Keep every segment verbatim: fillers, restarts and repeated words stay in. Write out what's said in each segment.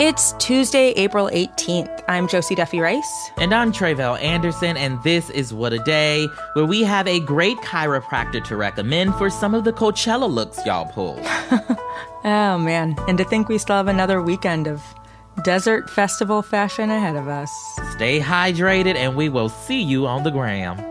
It's Tuesday, April eighteenth. I'm Josie Duffy Rice. And I'm Tre'vell Anderson, and this is What a Day, where we have a great chiropractor to recommend for some of the Coachella looks y'all pulled. Oh, man. And to think we still have another weekend of desert festival fashion ahead of us. Stay hydrated, and we will see you on the gram.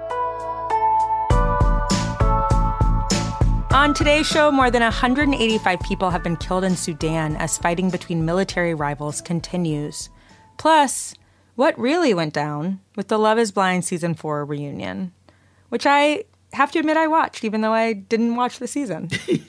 On today's show, more than one hundred eighty-five people have been killed in Sudan as fighting between military rivals continues. Plus, what really went down with the Love is Blind Season four reunion, which I have to admit I watched, even though I didn't watch the season.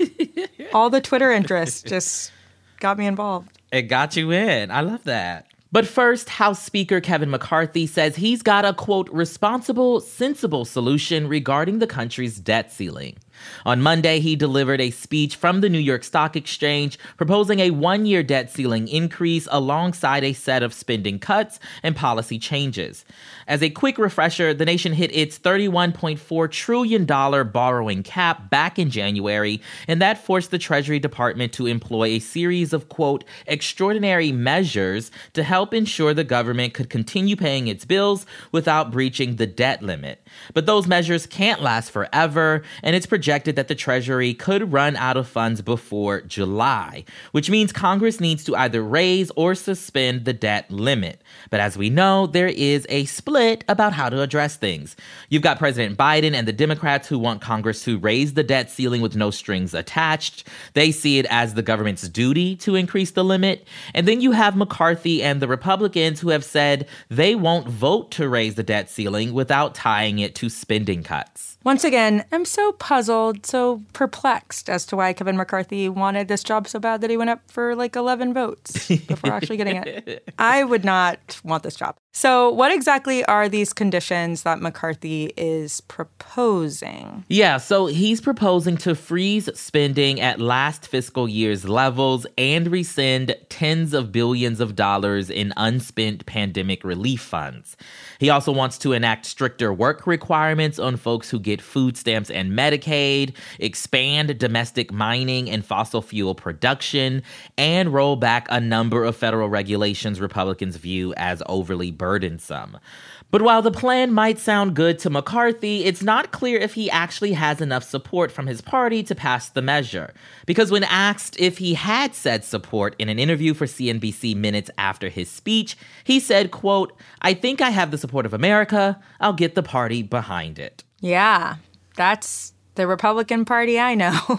All the Twitter interest just got me involved. It got you in. I love that. But first, House Speaker Kevin McCarthy says he's got a, quote, responsible, sensible solution regarding the country's debt ceiling. On Monday, he delivered a speech from the New York Stock Exchange proposing a one-year debt ceiling increase alongside a set of spending cuts and policy changes. As a quick refresher, the nation hit its thirty-one point four trillion dollars borrowing cap back in January, and that forced the Treasury Department to employ a series of, quote, extraordinary measures to help ensure the government could continue paying its bills without breaching the debt limit. But those measures can't last forever, and it's projected that the Treasury could run out of funds before July, which means Congress needs to either raise or suspend the debt limit. But as we know, there is a split about how to address things. You've got President Biden and the Democrats who want Congress to raise the debt ceiling with no strings attached. They see it as the government's duty to increase the limit. And then you have McCarthy and the Republicans who have said they won't vote to raise the debt ceiling without tying it to spending cuts. Once again, I'm so puzzled, so perplexed as to why Kevin McCarthy wanted this job so bad that he went up for like eleven votes before actually getting it. I would not want this job. So what exactly are these conditions that McCarthy is proposing? Yeah, so he's proposing to freeze spending at last fiscal year's levels and rescind tens of billions of dollars in unspent pandemic relief funds. He also wants to enact stricter work requirements on folks who get food stamps and Medicaid, expand domestic mining and fossil fuel production, and roll back a number of federal regulations Republicans view as overly burdensome. But while the plan might sound good to McCarthy, it's not clear if he actually has enough support from his party to pass the measure. Because when asked if he had said support in an interview for C N B C minutes after his speech, he said, quote, "I think I have the support of America. I'll get the party behind it." Yeah, that's the Republican Party I know.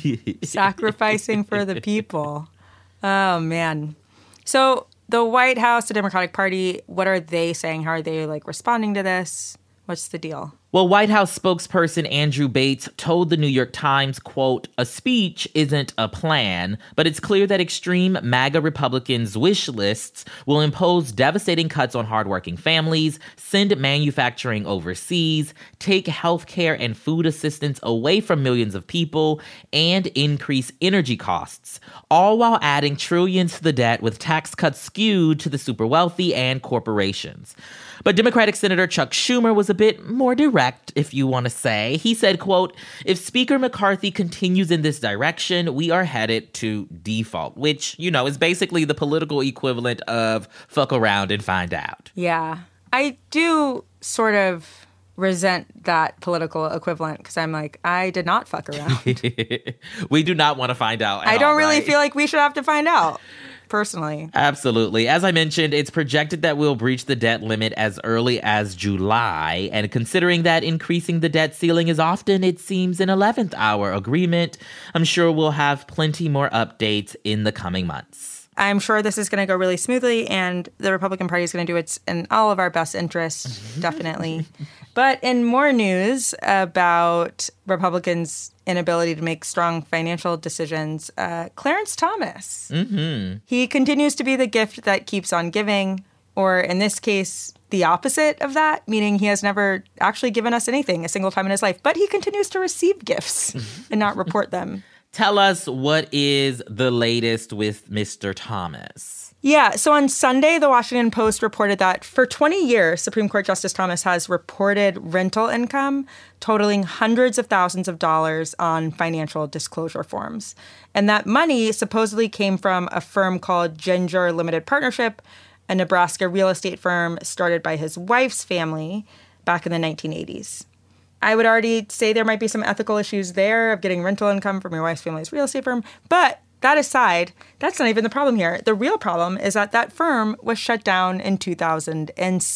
Sacrificing for the people. Oh, man. So the White House, the Democratic Party, what are they saying? How are they, like, responding to this? What's the deal? Well, White House spokesperson Andrew Bates told the New York Times, quote, "A speech isn't a plan, but it's clear that extreme MAGA Republicans' wish lists will impose devastating cuts on hardworking families, send manufacturing overseas, take health care and food assistance away from millions of people, and increase energy costs, all while adding trillions to the debt with tax cuts skewed to the super wealthy and corporations." But Democratic Senator Chuck Schumer was a bit more direct, if you want to say. He said, quote, "If Speaker McCarthy continues in this direction, we are headed to default," which, you know, is basically the political equivalent of fuck around and find out. Yeah. I do sort of resent that political equivalent because I'm like, I did not fuck around. We do not want to find out at I don't all, really right? feel like we should have to find out. Personally. Absolutely. As I mentioned, it's projected that we'll breach the debt limit as early as July. And considering that increasing the debt ceiling is often, it seems, an eleventh hour agreement, I'm sure we'll have plenty more updates in the coming months. I'm sure this is going to go really smoothly, and the Republican Party is going to do what's in all of our best interests, definitely. But in more news about Republicans' inability to make strong financial decisions, uh, Clarence Thomas. Mm-hmm. He continues to be the gift that keeps on giving, or in this case, the opposite of that, meaning he has never actually given us anything a single time in his life, but he continues to receive gifts and not report them. Tell us what is the latest with Mister Thomas. Yeah, so on Sunday, the Washington Post reported that for twenty years, Supreme Court Justice Thomas has reported rental income totaling hundreds of thousands of dollars on financial disclosure forms. And that money supposedly came from a firm called Ginger Limited Partnership, a Nebraska real estate firm started by his wife's family back in the nineteen eighties. I would already say there might be some ethical issues there of getting rental income from your wife's family's real estate firm, but that aside, that's not even the problem here. The real problem is that that firm was shut down in two thousand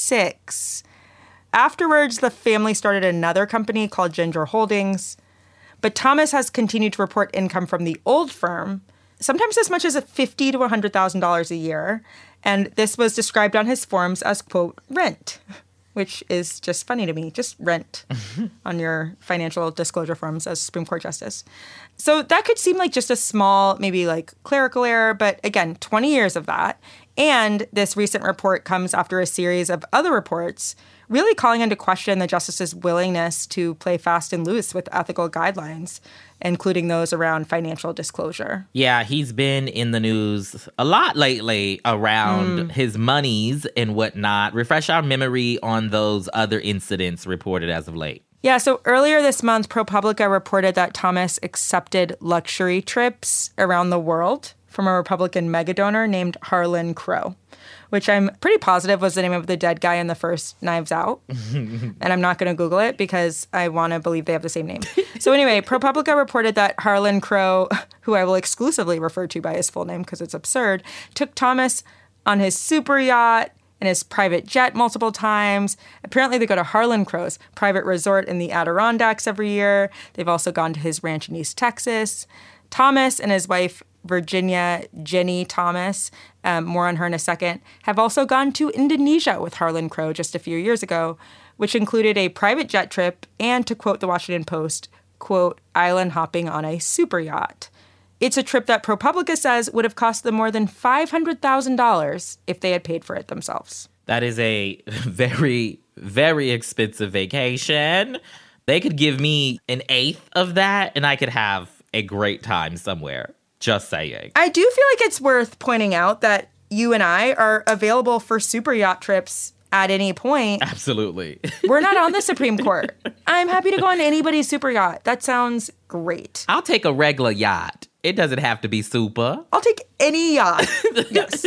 six. Afterwards, the family started another company called Ginger Holdings, but Thomas has continued to report income from the old firm, sometimes as much as fifty thousand to one hundred thousand dollars a year, and this was described on his forms as, quote, rent, which is just funny to me, just rent on your financial disclosure forms as Supreme Court Justice. So that could seem like just a small, maybe like clerical error, but again, twenty years of that. And this recent report comes after a series of other reports really calling into question the justice's willingness to play fast and loose with ethical guidelines, including those around financial disclosure. Yeah, he's been in the news a lot lately around mm. his monies and whatnot. Refresh our memory on those other incidents reported as of late. Yeah, so earlier this month, ProPublica reported that Thomas accepted luxury trips around the world from a Republican megadonor named Harlan Crow, which I'm pretty positive was the name of the dead guy in the first Knives Out. And I'm not going to Google it because I want to believe they have the same name. So anyway, ProPublica reported that Harlan Crow, who I will exclusively refer to by his full name because it's absurd, took Thomas on his super yacht and his private jet multiple times. Apparently they go to Harlan Crow's private resort in the Adirondacks every year. They've also gone to his ranch in East Texas. Thomas and his wife, Virginia Jenny Thomas, um, more on her in a second, have also gone to Indonesia with Harlan Crow just a few years ago, which included a private jet trip and, to quote the Washington Post, quote, island hopping on a super yacht. It's a trip that ProPublica says would have cost them more than five hundred thousand dollars if they had paid for it themselves. That is a very, very expensive vacation. They could give me an eighth of that and I could have a great time somewhere. Just saying. I do feel like it's worth pointing out that you and I are available for super yacht trips at any point. Absolutely. We're not on the Supreme Court. I'm happy to go on anybody's super yacht. That sounds great. I'll take a regular yacht. It doesn't have to be super. I'll take any yacht. Yes.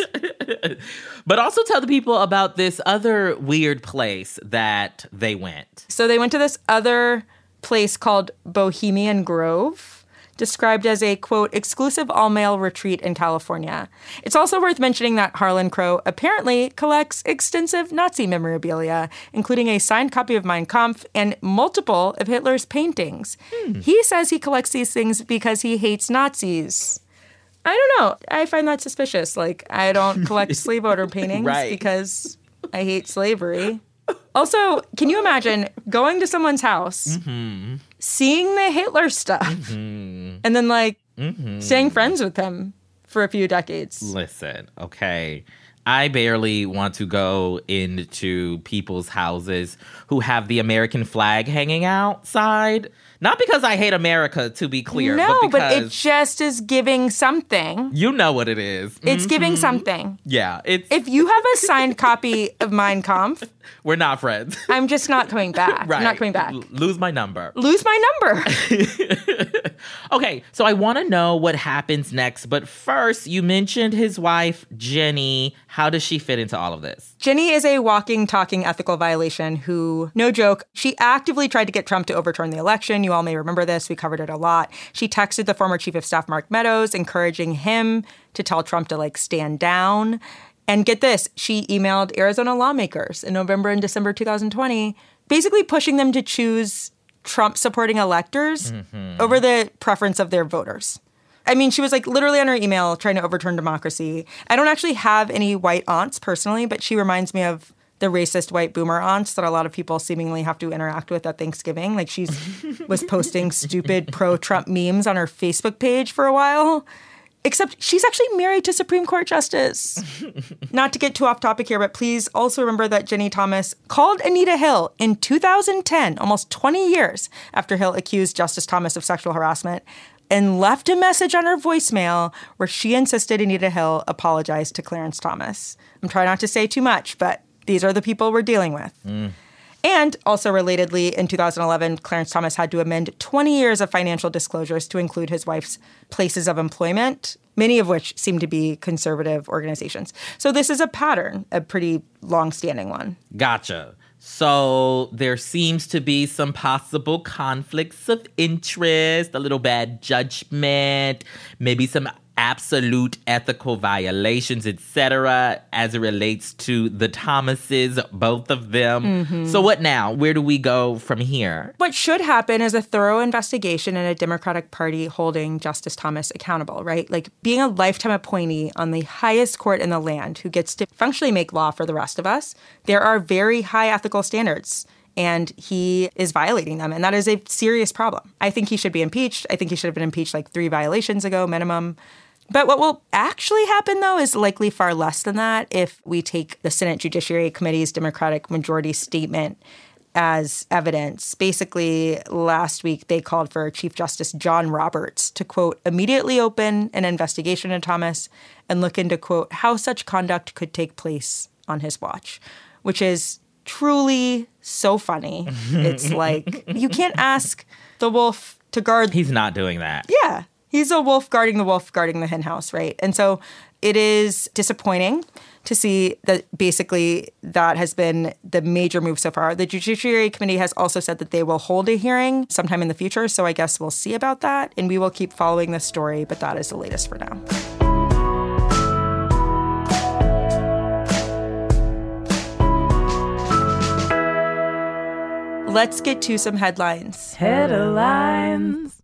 But also tell the people about this other weird place that they went. So they went to this other place called Bohemian Grove, described as a, quote, exclusive all-male retreat in California. It's also worth mentioning that Harlan Crow apparently collects extensive Nazi memorabilia, including a signed copy of Mein Kampf and multiple of Hitler's paintings. Hmm. He says he collects these things because he hates Nazis. I don't know. I find that suspicious. Like, I don't collect slave owner paintings right. because I hate slavery. Also, can you imagine going to someone's house, mm-hmm. seeing the Hitler stuff, mm-hmm. and then, like, mm-hmm. staying friends with him for a few decades? Listen, okay. I barely want to go into people's houses who have the American flag hanging outside. Not because I hate America, to be clear. No, but, because but it just is giving something. You know what it is. It's mm-hmm. giving something. Yeah. It's If you have a signed copy of Mein Kampf, we're not friends. I'm just not coming back. Right. I'm not coming back. L- lose my number. Lose my number. Okay, so I want to know what happens next. But first, you mentioned his wife, Jenny. How does she fit into all of this? Jenny is a walking, talking ethical violation who, no joke, she actively tried to get Trump to overturn the election. You all may remember this. We covered it a lot. She texted the former chief of staff, Mark Meadows, encouraging him to tell Trump to, like, stand down. And get this, she emailed Arizona lawmakers in November and December two thousand twenty, basically pushing them to choose Trump-supporting electors mm-hmm. over the preference of their voters. I mean, she was, like, literally on her email trying to overturn democracy. I don't actually have any white aunts personally, but she reminds me of the racist white boomer aunts that a lot of people seemingly have to interact with at Thanksgiving. Like, she's was posting stupid pro-Trump memes on her Facebook page for a while. Except she's actually married to Supreme Court Justice. Not to get too off topic here, but please also remember that Jenny Thomas called Anita Hill in two thousand ten, almost twenty years after Hill accused Justice Thomas of sexual harassment. and left a message on her voicemail where she insisted Anita Hill apologize to Clarence Thomas. I'm trying not to say too much, but these are the people we're dealing with. Mm. And also relatedly, in two thousand eleven, Clarence Thomas had to amend twenty years of financial disclosures to include his wife's places of employment, many of which seem to be conservative organizations. So this is a pattern, a pretty long-standing one. Gotcha. So there seems to be some possible conflicts of interest, a little bad judgment, maybe some absolute ethical violations, et cetera, as it relates to the Thomases, both of them. Mm-hmm. So what now? Where do we go from here? What should happen is a thorough investigation and a Democratic Party holding Justice Thomas accountable, right? Like being a lifetime appointee on the highest court in the land who gets to functionally make law for the rest of us, there are very high ethical standards. And he is violating them. And that is a serious problem. I think he should be impeached. I think he should have been impeached like three violations ago, minimum. But what will actually happen, though, is likely far less than that if we take the Senate Judiciary Committee's Democratic majority statement as evidence. Basically, last week, they called for Chief Justice John Roberts to, quote, immediately open an investigation into Thomas and look into, quote, how such conduct could take place on his watch, which is truly so funny. It's like, you can't ask the wolf to guard. He's not doing that. Yeah. He's a wolf guarding the wolf guarding the hen house, right? And so it is disappointing to see that basically that has been the major move so far. The Judiciary Committee has also said that they will hold a hearing sometime in the future. So I guess we'll see about that. And we will keep following this story. But that is the latest for now. Let's get to some headlines. Headlines.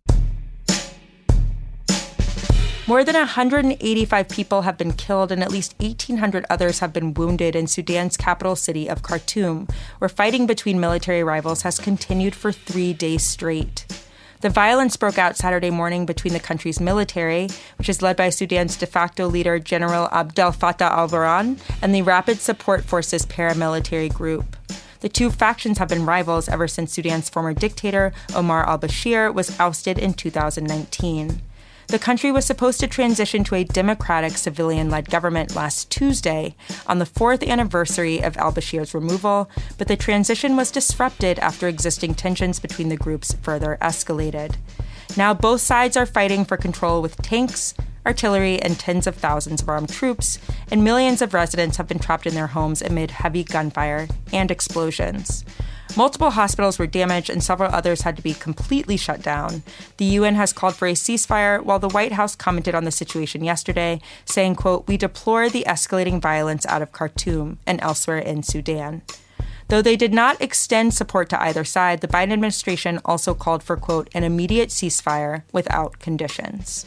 More than one hundred eighty-five people have been killed and at least eighteen hundred others have been wounded in Sudan's capital city of Khartoum, where fighting between military rivals has continued for three days straight. The violence broke out Saturday morning between the country's military, which is led by Sudan's de facto leader General Abdel Fattah al-Burhan, and the Rapid Support Forces paramilitary group. The two factions have been rivals ever since Sudan's former dictator, Omar al-Bashir, was ousted in two thousand nineteen. The country was supposed to transition to a democratic civilian-led government last Tuesday on the fourth anniversary of al-Bashir's removal, but the transition was disrupted after existing tensions between the groups further escalated. Now both sides are fighting for control with tanks, artillery, and tens of thousands of armed troops, and millions of residents have been trapped in their homes amid heavy gunfire and explosions. Multiple hospitals were damaged and several others had to be completely shut down. The U N has called for a ceasefire, while the White House commented on the situation yesterday, saying, quote, we deplore the escalating violence out of Khartoum and elsewhere in Sudan. Though they did not extend support to either side, the Biden administration also called for, quote, an immediate ceasefire without conditions.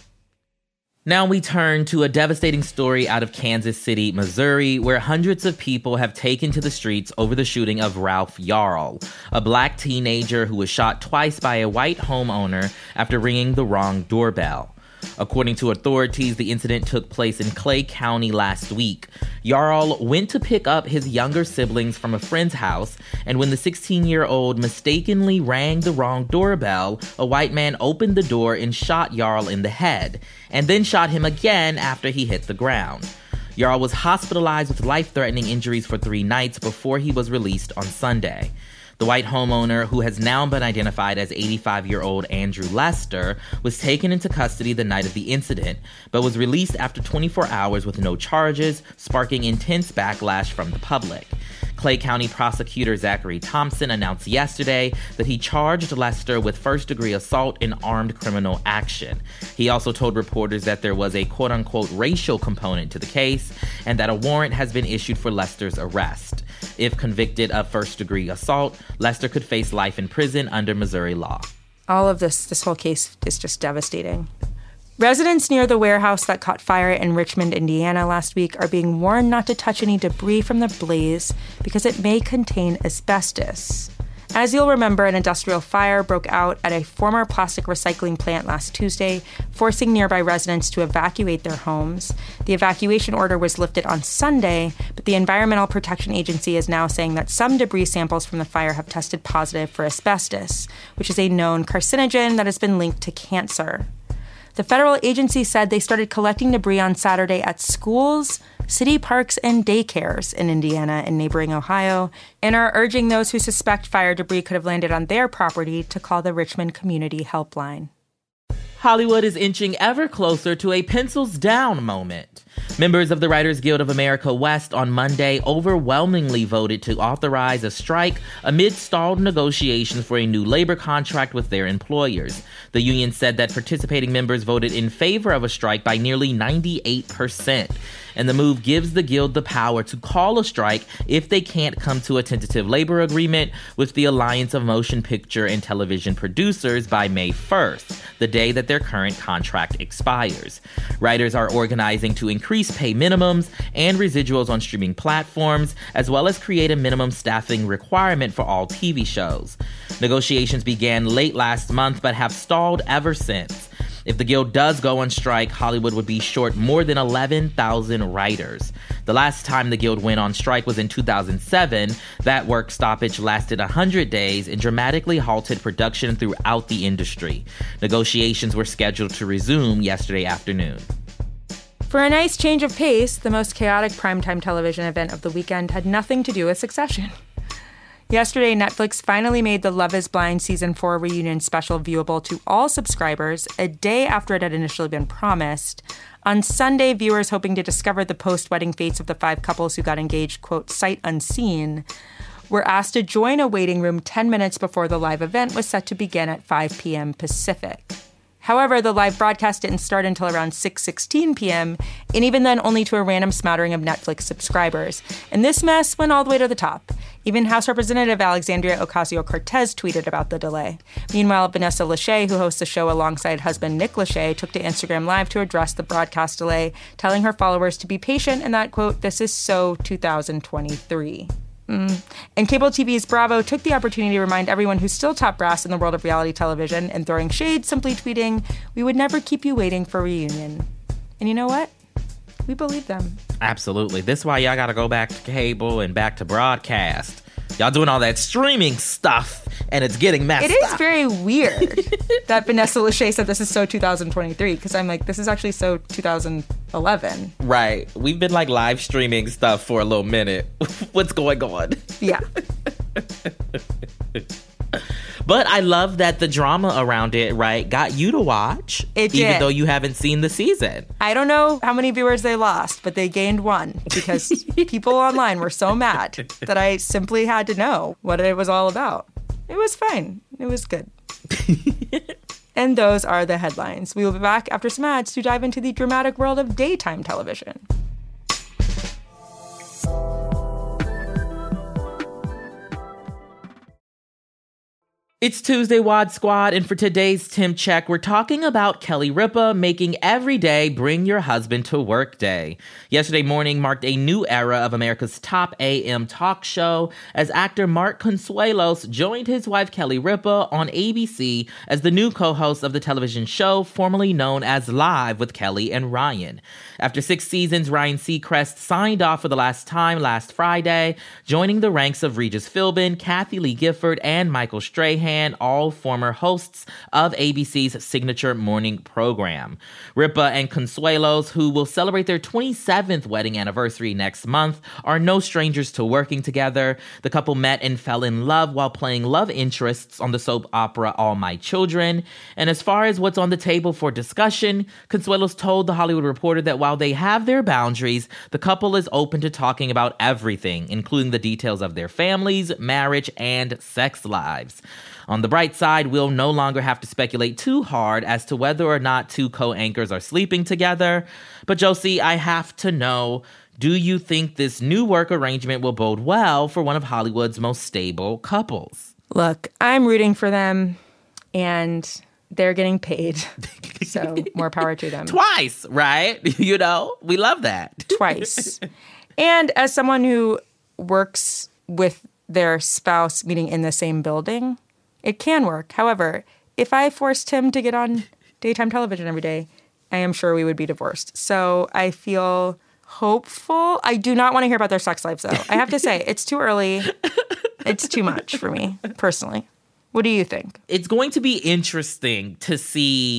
Now we turn to a devastating story out of Kansas City, Missouri, where hundreds of people have taken to the streets over the shooting of Ralph Yarl, a black teenager who was shot twice by a white homeowner after ringing the wrong doorbell. According to authorities, the incident took place in Clay County last week. Yarl went to pick up his younger siblings from a friend's house, and when the sixteen-year-old mistakenly rang the wrong doorbell, a white man opened the door and shot Yarl in the head, and then shot him again after he hit the ground. Yarl was hospitalized with life-threatening injuries for three nights before he was released on Sunday. The white homeowner, who has now been identified as eighty-five-year-old Andrew Lester, was taken into custody the night of the incident, but was released after twenty-four hours with no charges, sparking intense backlash from the public. Clay County prosecutor Zachary Thompson announced yesterday that he charged Lester with first-degree assault and armed criminal action. He also told reporters that there was a quote-unquote racial component to the case and that a warrant has been issued for Lester's arrest. If convicted of first-degree assault, Lester could face life in prison under Missouri law. All of this, this whole case is just devastating. Residents near the warehouse that caught fire in Richmond, Indiana last week are being warned not to touch any debris from the blaze because it may contain asbestos. As you'll remember, an industrial fire broke out at a former plastic recycling plant last Tuesday, forcing nearby residents to evacuate their homes. The evacuation order was lifted on Sunday, but the Environmental Protection Agency is now saying that some debris samples from the fire have tested positive for asbestos, which is a known carcinogen that has been linked to cancer. The federal agency said they started collecting debris on Saturday at schools, city parks, and daycares in Indiana and neighboring Ohio, and are urging those who suspect fire debris could have landed on their property to call the Richmond Community Helpline. Hollywood is inching ever closer to a pencils down moment. Members of the Writers Guild of America West on Monday overwhelmingly voted to authorize a strike amid stalled negotiations for a new labor contract with their employers. The union said that participating members voted in favor of a strike by nearly ninety-eight percent. And the move gives the Guild the power to call a strike if they can't come to a tentative labor agreement with the Alliance of Motion Picture and Television Producers by May first, the day that their current contract expires. Writers are organizing to increase pay minimums and residuals on streaming platforms, as well as create a minimum staffing requirement for all T V shows. Negotiations began late last month but have stalled ever since. If the Guild does go on strike, Hollywood would be short more than eleven thousand writers. The last time the Guild went on strike was in two thousand seven. That work stoppage lasted one hundred days and dramatically halted production throughout the industry. Negotiations were scheduled to resume yesterday afternoon. For a nice change of pace, the most chaotic primetime television event of the weekend had nothing to do with Succession. Yesterday, Netflix finally made the Love is Blind Season four reunion special viewable to all subscribers a day after it had initially been promised. On Sunday, viewers hoping to discover the post-wedding fates of the five couples who got engaged, quote, sight unseen, were asked to join a waiting room ten minutes before the live event was set to begin at five p.m. Pacific. However, the live broadcast didn't start until around six sixteen p.m., and even then only to a random smattering of Netflix subscribers. And this mess went all the way to the top. Even House Representative Alexandria Ocasio-Cortez tweeted about the delay. Meanwhile, Vanessa Lachey, who hosts the show alongside husband Nick Lachey, took to Instagram Live to address the broadcast delay, telling her followers to be patient and that, quote, this is so two thousand twenty-three. Mm. And cable T V's Bravo took the opportunity to remind everyone who's still top brass in the world of reality television and throwing shade, simply tweeting, we would never keep you waiting for a reunion. And you know what? We believe them. Absolutely. This is why y'all gotta go back to cable and back to broadcast. Y'all doing all that streaming stuff, and it's getting messed up. It is very weird that Vanessa Lachey said this is so two thousand twenty-three, because I'm like, this is actually so two thousand eleven. Right. We've been like live streaming stuff for a little minute. What's going on? Yeah. But I love that the drama around it, right, got you to watch. It did. Even though you haven't seen the season. I don't know how many viewers they lost, but they gained one because people online were so mad that I simply had to know what it was all about. It was fine. It was good. And those are the headlines. We will be back after some ads to dive into the dramatic world of daytime television. It's Tuesday, Wad Squad, and for today's Tim Check, we're talking about Kelly Ripa making every day bring your husband to work day. Yesterday morning marked a new era of America's top A M talk show as actor Mark Consuelos joined his wife Kelly Ripa on A B C as the new co-host of the television show formerly known as Live with Kelly and Ryan. After six seasons, Ryan Seacrest signed off for the last time last Friday, joining the ranks of Regis Philbin, Kathy Lee Gifford, and Michael Strahan, all former hosts of A B C's signature morning program. Ripa and Consuelos, who will celebrate their twenty-seventh wedding anniversary next month, are no strangers to working together. The couple met and fell in love while playing love interests on the soap opera All My Children. And as far as what's on the table for discussion, Consuelos told The Hollywood Reporter that while they have their boundaries, the couple is open to talking about everything, including the details of their families, marriage, and sex lives. On the bright side, we'll no longer have to speculate too hard as to whether or not two co-anchors are sleeping together. But Josie, I have to know, do you think this new work arrangement will bode well for one of Hollywood's most stable couples? Look, I'm rooting for them, and they're getting paid. So more power to them. Twice, right? You know, we love that. Twice. And as someone who works with their spouse, meaning in the same building, it can work. However, if I forced him to get on daytime television every day, I am sure we would be divorced. So I feel hopeful. I do not want to hear about their sex lives, though. I have to say, it's too early. It's too much for me, personally. What do you think? It's going to be interesting to see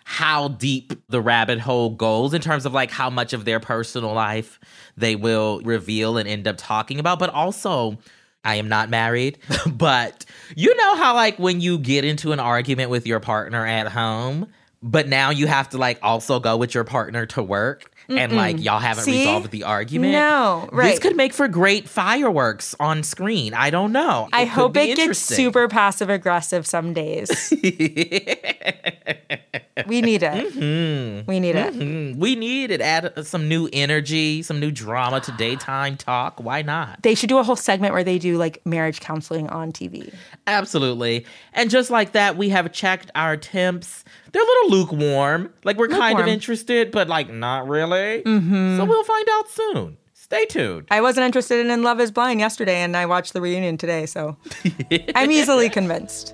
how deep the rabbit hole goes in terms of like how much of their personal life they will reveal and end up talking about. But also, I am not married, but you know how like when you get into an argument with your partner at home, but now you have to like also go with your partner to work Mm-mm. and like y'all haven't See? resolved the argument. No, right. This could make for great fireworks on screen. I don't know. I it hope it gets super passive aggressive some days. We need it. Mm-hmm. We need mm-hmm. it. We need it. Add some new energy, some new drama to daytime talk. Why not? They should do a whole segment where they do like marriage counseling on T V. Absolutely. And just like that, we have checked our temps. They're a little lukewarm. Like we're lukewarm. kind of interested, but like not really. Mm-hmm. So we'll find out soon. Stay tuned. I wasn't interested in Love is Blind yesterday, and I watched the reunion today, so I'm easily convinced.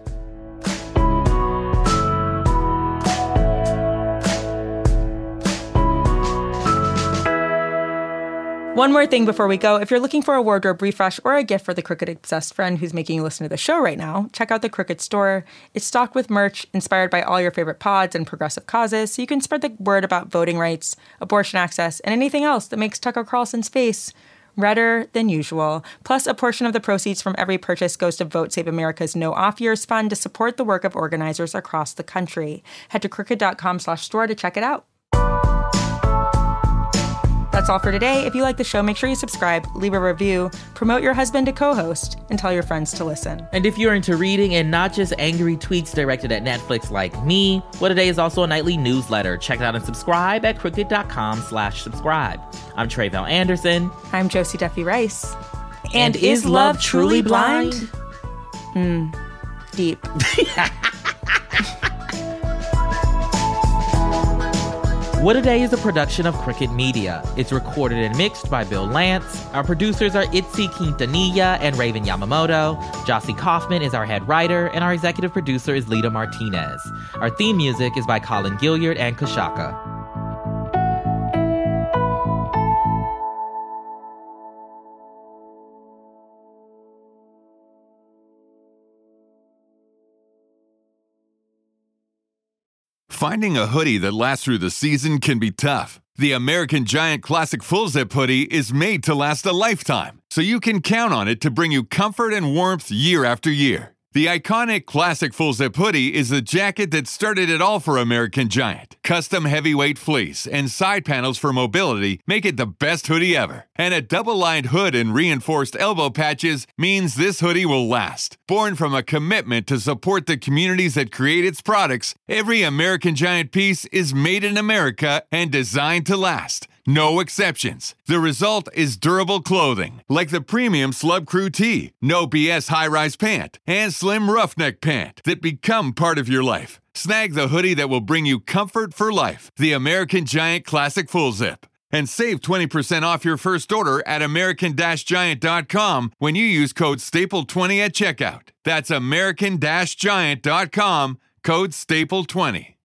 One more thing before we go. If you're looking for a wardrobe refresh or a gift for the Crooked-obsessed friend who's making you listen to the show right now, check out the Crooked store. It's stocked with merch inspired by all your favorite pods and progressive causes, so you can spread the word about voting rights, abortion access, and anything else that makes Tucker Carlson's face redder than usual. Plus, a portion of the proceeds from every purchase goes to Vote Save America's No Off Years Fund to support the work of organizers across the country. Head to crooked.com slash store to check it out. That's all for today. If you like the show, make sure you subscribe, leave a review, promote your husband to co-host, and tell your friends to listen. And if you're into reading and not just angry tweets directed at Netflix like me, What A Day is also a nightly newsletter. Check it out and subscribe at crooked.com slash subscribe. I'm Tre'vell Anderson. I'm Josie Duffy Rice. And, and is, is love truly blind? Hmm. Deep. What A Day is a production of Crooked Media. It's recorded and mixed by Bill Lance. Our producers are Itzi Quintanilla and Raven Yamamoto. Jossie Kaufman is our head writer, and our executive producer is Lita Martinez. Our theme music is by Colin Gilliard and Kashaka. Finding a hoodie that lasts through the season can be tough. The American Giant Classic Full Zip hoodie is made to last a lifetime, so you can count on it to bring you comfort and warmth year after year. The iconic Classic Full Zip hoodie is the jacket that started it all for American Giant. Custom heavyweight fleece and side panels for mobility make it the best hoodie ever. And a double-lined hood and reinforced elbow patches means this hoodie will last. Born from a commitment to support the communities that create its products, every American Giant piece is made in America and designed to last. No exceptions. The result is durable clothing, like the premium Slub Crew Tee, No B S high-rise pant, and slim roughneck pant that become part of your life. Snag the hoodie that will bring you comfort for life, the American Giant Classic Full Zip. And save twenty percent off your first order at American Giant dot com when you use code staple twenty at checkout. That's American Giant dot com, code staple twenty.